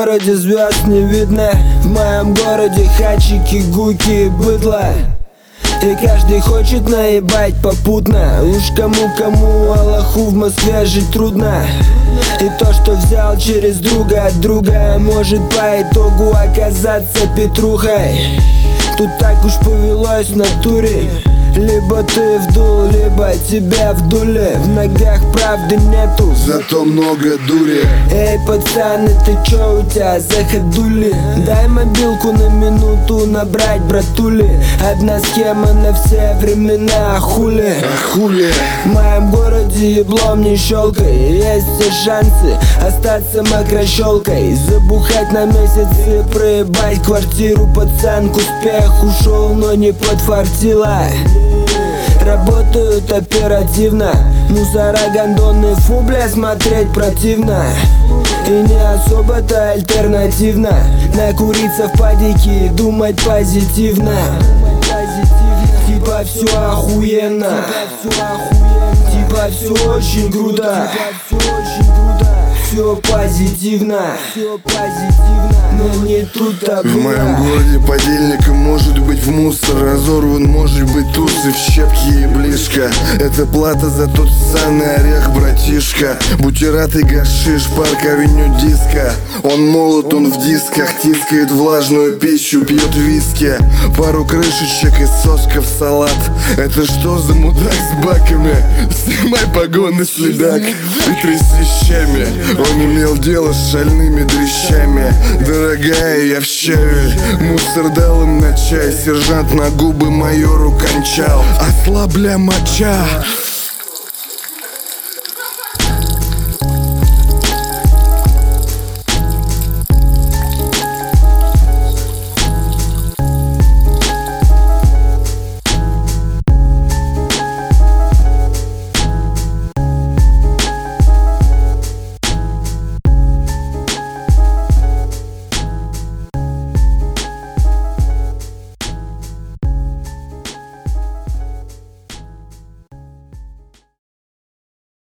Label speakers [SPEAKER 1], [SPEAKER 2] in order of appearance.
[SPEAKER 1] городе звезд не видно. В моем городе хачики, гуки, быдло. И каждый хочет наебать попутно. Уж кому-кому, Аллаху в Москве жить трудно. И то, что взял через друга от друга, может по итогу оказаться петрухой. Тут так уж повелось в натуре. Либо ты вдул, либо тебя вдули. В ногах правды нету,
[SPEAKER 2] зато много дури.
[SPEAKER 1] Эй, пацаны, ты чё, у тебя заходули? Дай мобилку на минуту набрать, братули. Одна схема на все времена, а хули? В моем городе еблом не щелкай. Есть все шансы остаться мокрощелкой. Забухать на месяц и проебать квартиру. Пацан к успеху ушел, но не подфартило. Работают оперативно. Мусора, гондоны, фу, бля, смотреть противно. И не особо-то альтернативно накуриться в падике и думать позитивно. Типа все охуенно, типа все очень круто, все позитивно, но не тут-то было.
[SPEAKER 2] В моем городе подельником может быть в мусор разорван, может быть тусы в щепки и близко. Это плата за тот ссаный орех, братишка. Бутерат и гашиш, парк, авеню, диско. Он молод, он в дисках, тискает влажную пищу, пьет виски. Пару крышечек и соска в салат. Это что за мудак с баками? Снимай погоны, следак, и тряси щами. Он имел дело с шальными дрищами. Дорогая, я в щавель, мусор дал им на чай. Сержант на губы майору кончал. Ослабля моча,